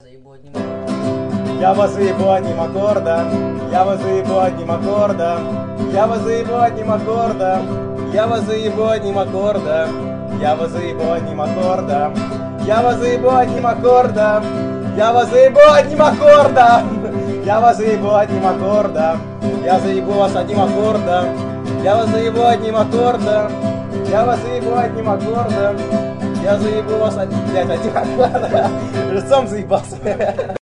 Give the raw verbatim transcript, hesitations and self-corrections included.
заебу одним аккордом. Я вас заебу одним аккордом, я вас заебу одним аккордом, я вас заебу одним аккордом, я вас заебу одним аккордом, я вас заебу одним аккордом, я вас заебу одним аккордом, я вас заебу одним аккордом, я вас заебу одним аккордом, я заебу вас одним аккордом, я вас заебу одним аккордом, я вас заебу одним аккордом, я заебу вас одним, блядь, одним аккордом, сам заебался.